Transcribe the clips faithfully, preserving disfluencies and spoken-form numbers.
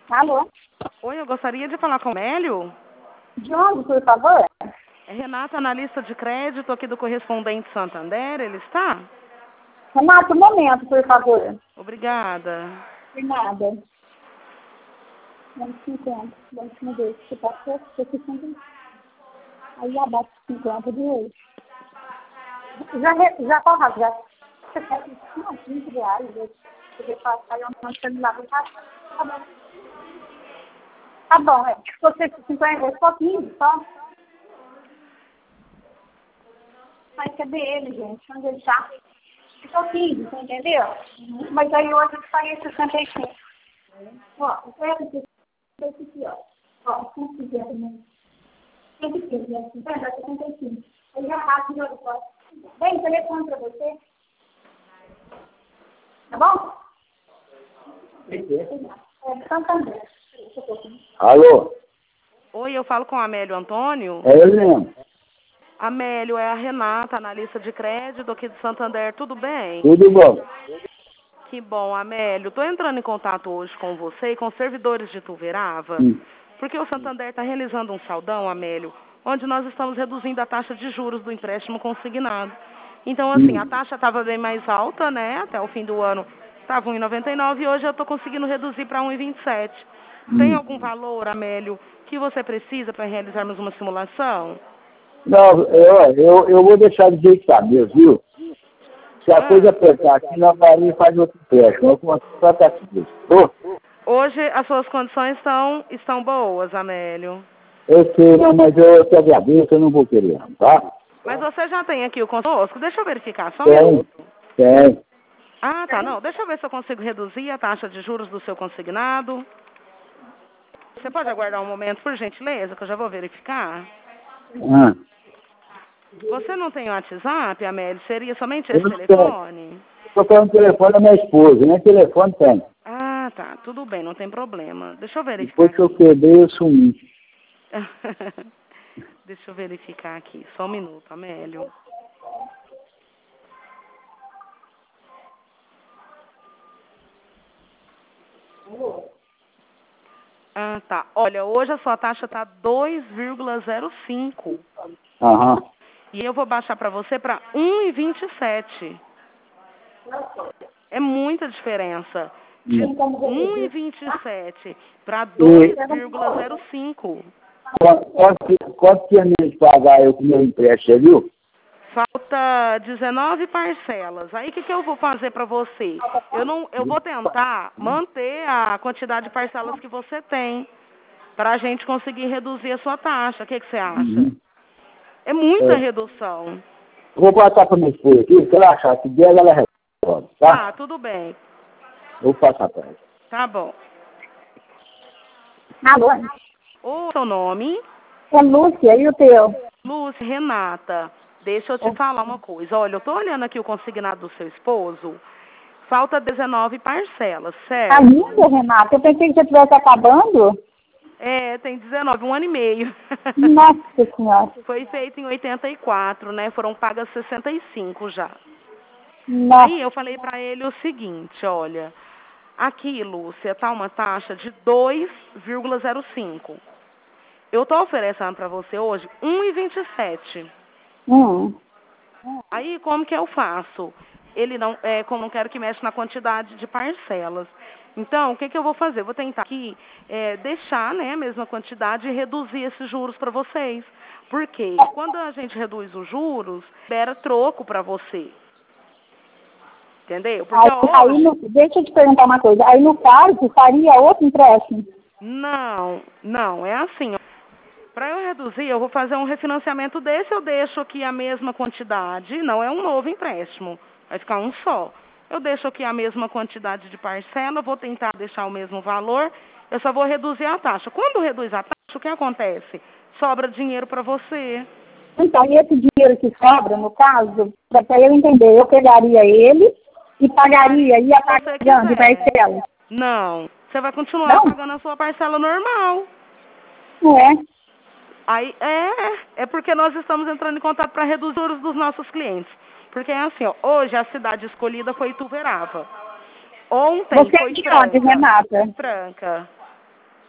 Alô? Oi, eu gostaria de falar com o Hélio. De onde, por favor? É Renata, analista de crédito aqui do Correspondente Santander, ele está? Renato, um momento, por favor. Obrigada. De nada. Vamos cinquenta. Vamos me ver se passou. sessenta. Aí abaixo de cinquenta de hoje. Já, re- já tá rasgado. Você quer não, quinze reais. Eu podia passar e eu não sei lá. Tá, tá bom. Tá bom, é. Se você cinquenta reais, só quinze, só. Mas cadê ele, gente? Onde ele tá? Só quinze, você entendeu? Mas aí hoje eu paguei sessenta e cinco. Ó, o crédito é esse aqui, ó. Ó, cento e cinquenta, né? cento e quinze, né? cinquenta, sessenta e cinco. Aí já passa de outro lado. Bem, telefone pra você. Tá bom? É, Santander. Alô? Oi, eu falo com o Amélio Antônio. É ele mesmo. Amélio, é a Renata, analista de crédito aqui de Santander, tudo bem? Tudo bom? Que bom, Amélio. Estou entrando em contato hoje com você e com os servidores de Tuverava, Hum. porque o Santander está realizando um saldão, Amélio, onde nós estamos reduzindo a taxa de juros do empréstimo consignado. Então, assim, Hum. a taxa estava bem mais alta, né? Até o fim do ano estava um vírgula noventa e nove e hoje eu estou conseguindo reduzir para um vírgula vinte e sete. Tem Hum. algum valor, Amélio, que você precisa para realizarmos uma simulação? Não, eu, eu, eu vou deixar do jeito que tá mesmo, viu? Se a coisa Ah. apertar aqui, nós vamos e faz outro teste. Nós vamos tratar aqui. Ô, Hoje as suas condições estão, estão boas, Amélio. eu sei, não, mas eu te agradeço, eu não vou querer, não, tá? Mas você já tem aqui o conosco? Deixa eu verificar, só um Tem, minuto. tem. Ah, tá, não. Deixa eu ver se eu consigo reduzir a taxa de juros do seu consignado. Você pode aguardar um momento, por gentileza, que eu já vou verificar? Ah, Você não tem o WhatsApp, Amélio? Seria somente eu esse não tenho. telefone? Estou falando telefone da minha esposa, nem telefone tem. Ah, tá. Tudo bem, não tem problema. Deixa eu verificar Depois que eu aqui. quebrei, eu sumi. Deixa eu verificar aqui. Só um minuto, Amélio. Ah, tá. Olha, hoje a sua taxa tá dois vírgula zero cinco. Aham. E eu vou baixar para você para um vírgula vinte e sete. É muita diferença. De Hum. um vírgula vinte e sete para E dois vírgula zero cinco. quanto, quanto, quanto que é mesmo de pagar eu com meu empréstimo, viu? Falta dezenove parcelas. Aí o que, que eu vou fazer para você? Eu não, eu vou tentar manter a quantidade de parcelas que você tem para a gente conseguir reduzir a sua taxa. O que, que você acha? Uhum. É muita É. redução. Eu vou passar para minha esposa aqui, se ela achar que der, ela resolve, tá? Ah, tudo bem. Eu vou passar para ela. Tá bom. Alô? O seu nome? É Lúcia, e o teu? Lúcia, Renata, deixa eu te falar uma coisa. Olha, eu tô olhando aqui o consignado do seu esposo. Falta dezenove parcelas, Tá certo? lindo, Renata. Eu pensei que você estivesse acabando. É, tem dezenove, um ano e meio. Nossa Senhora. Foi feito em oitenta e quatro, né? Foram pagas sessenta e cinco já. Aí eu Nossa. falei pra ele o seguinte, olha, aqui, Lúcia, tá uma taxa de dois vírgula zero cinco. Eu tô oferecendo pra você hoje um vírgula vinte e sete. Hum. Aí, como que eu faço? Ele não, é, como não quero que mexa na quantidade de parcelas. Então, o que, que eu vou fazer? Eu vou tentar aqui é, deixar, né, a mesma quantidade e reduzir esses juros para vocês. Porque quando a gente reduz os juros, libera troco para você. Entendeu? Porque Aí, aí hoje... no, deixa eu te perguntar uma coisa. Aí no caso, faria outro empréstimo? Não, não, é assim, ó. Para eu reduzir, eu vou fazer um refinanciamento desse, eu deixo aqui a mesma quantidade, não é um novo empréstimo, vai ficar um só. Eu deixo aqui a mesma quantidade de parcela, vou tentar deixar o mesmo valor, eu só vou reduzir a taxa. Quando reduz a taxa, o que acontece? Sobra dinheiro para você. Então, e esse dinheiro que sobra, no caso, para eu entender, eu pegaria ele e pagaria, ia Se você pagando de quiser. parcela. Não, você vai continuar Não? pagando a sua parcela normal. Não é? Aí é, é porque nós estamos entrando em contato para reduzir os juros dos nossos clientes. Porque é assim, ó, hoje a cidade escolhida foi Ituverava. Ontem Você é foi de onde, Franca. Renata? Franca.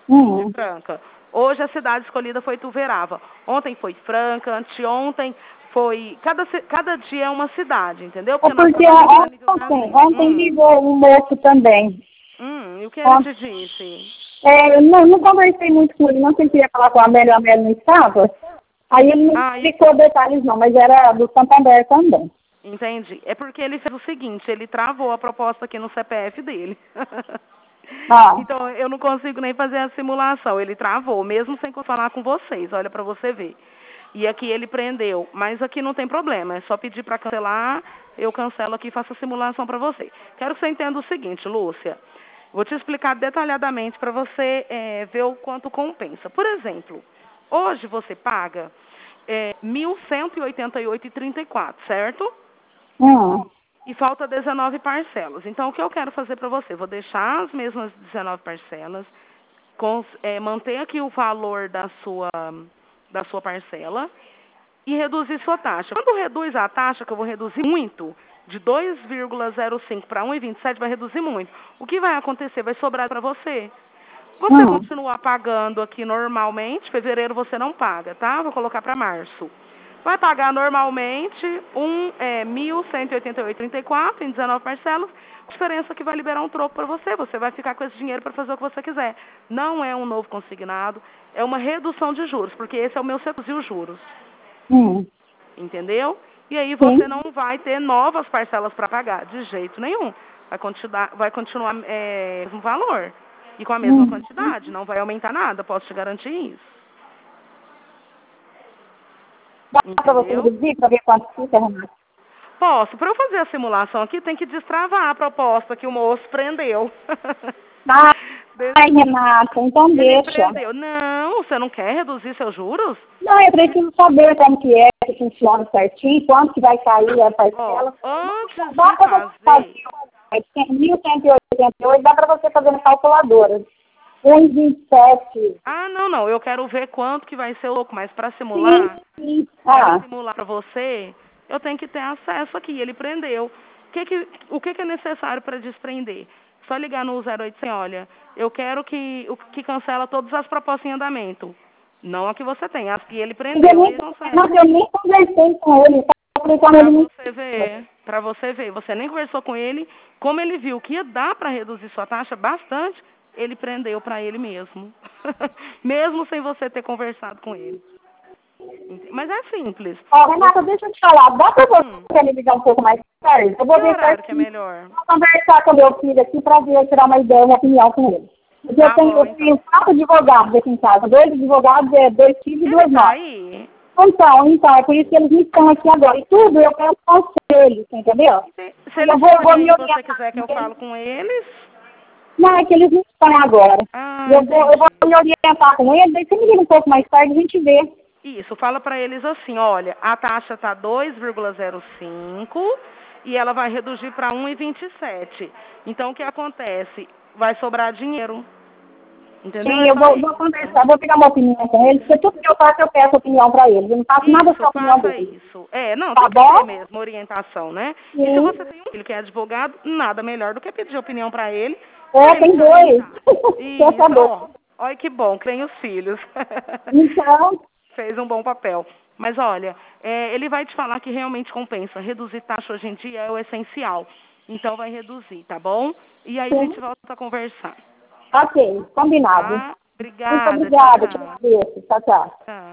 Hum. Franca. Hoje a cidade escolhida foi Tuverava. Ontem foi Franca, anteontem foi... Cada, ci- cada dia é uma cidade, entendeu? É Porque nós porque trabalhamos a nível ontem, Brasil. ontem Hum. ligou um moço também. Hum, e o que ele Ontem, te disse? é, eu não, não conversei muito com ele, não sei se queria falar com a Amélia, a Amélia não estava. Aí ele não Ah, e- explicou detalhes não, mas era do Santander também. entendi. É porque ele fez o seguinte, ele travou a proposta aqui no C P F dele. Ah, Então, eu não consigo nem fazer a simulação. Ele travou, mesmo sem falar com vocês. Olha para você ver. E aqui ele prendeu. Mas aqui não tem problema. É só pedir para cancelar. Eu cancelo aqui e faço a simulação para você. Quero que você entenda o seguinte, Lúcia. Vou te explicar detalhadamente para você é, ver o quanto compensa. Por exemplo, hoje você paga é, mil cento e oitenta e oito reais e trinta e quatro centavos, certo? hum, E falta dezenove parcelas. Então, o que eu quero fazer para você? Vou deixar as mesmas dezenove parcelas, com, é, manter aqui o valor da sua, da sua parcela e reduzir sua taxa. Quando reduz a taxa, que eu vou reduzir muito, de dois vírgula zero cinco para um vírgula vinte e sete, vai reduzir muito. O que vai acontecer? Vai sobrar para você. Você hum. continuar pagando aqui normalmente, fevereiro você não paga, tá? Vou colocar para março. Vai pagar normalmente um, é, mil cento e oitenta e oito reais e trinta e quatro centavos em dezenove parcelas. A diferença é que vai liberar um troco para você. Você vai ficar com esse dinheiro para fazer o que você quiser. Não é um novo consignado, é uma redução de juros, porque esse é o meu reduzir os juros. Hum, Entendeu? E aí sim. você não vai ter novas parcelas para pagar, de jeito nenhum. Vai continuar, vai continuar é, mesmo valor. E com a mesma Hum. quantidade. Não vai aumentar nada, posso te garantir isso. Dá para você Entendeu? reduzir para ver quanto fica, Renata? Posso. Para eu fazer a simulação aqui, tem que destravar a proposta que o moço prendeu. Ah, De- ai, Renata, então Ele deixa. prendeu. Não, você não quer reduzir seus juros? Não, eu preciso saber como que é, que funciona certinho, quanto que vai cair a Ó, parcela. antes Dá de para você fazer... fazer mil cento e oitenta e oito, dá para você fazer na calculadora. um vírgula vinte e sete. Ah, não, não. Eu quero ver quanto que vai ser louco, mas para simular... Sim, sim. Para Ah, simular para você, eu tenho que ter acesso aqui. Ele prendeu. O que, que, o que, que é necessário para desprender? Só ligar no zero oitocentos, olha, eu quero que, o que cancela todas as propostas em andamento. Não a que você tem, as que ele eu prendeu. nem, Ele cancela. mas eu nem conversei com ele, só falei com Para ele no... você ver, para você ver. Você nem conversou com ele. Como ele viu que ia dar para reduzir sua taxa bastante, ele prendeu para ele mesmo. Mesmo sem você ter conversado com ele. Mas é simples. Ó, Renata, deixa eu te falar, dá para Hum. você me ligar um pouco mais tarde? Eu vou Que ver horário que é certinho, melhor? vou conversar com o meu filho aqui para ver, tirar uma ideia, uma opinião com ele. Porque Tá eu tenho, bom, eu tenho quatro advogados aqui em casa, dois advogados, é, dois filhos e Ele duas tá mães. aí? Então, então, é por isso que eles me estão aqui agora. E tudo eu quero conselho, você entendeu? Se, se Eu eles vou, vou forem aí me e você orientar quiser que eu com eles. falo com eles... Não, é que eles não estão agora. Ah, Eu vou, eu vou entendi. me orientar com eles, aí você me liga um pouco mais tarde e a gente vê. Isso, fala pra eles assim, olha, a taxa tá dois vírgula zero cinco e ela vai reduzir para um vírgula vinte e sete. Então, o que acontece? Vai sobrar dinheiro. Entendeu? Sim, É eu só vou, vou isso. conversar, vou pegar uma opinião com eles, porque tudo que eu faço eu peço opinião para eles. Eu não faço nada sem Isso, a opinião faça deles. isso. É, não, Tá tem que ter bom? mesmo orientação, né? E se Sim. você tem um filho que é advogado, nada melhor do que pedir opinião pra ele, É, pra ele tem te dois. orientar. Quer Isso, saber? ó. Olha que bom, que tem os filhos. Então, Fez um bom papel. Mas olha, é, ele vai te falar que realmente compensa. Reduzir taxa hoje em dia é o essencial. Então vai reduzir, tá bom? E aí a sim. gente volta a conversar. Ok, combinado. Tá? Muito Obrigada. Tchau, obrigada, te tchau. agradeço. Tchau, tchau. Tchau.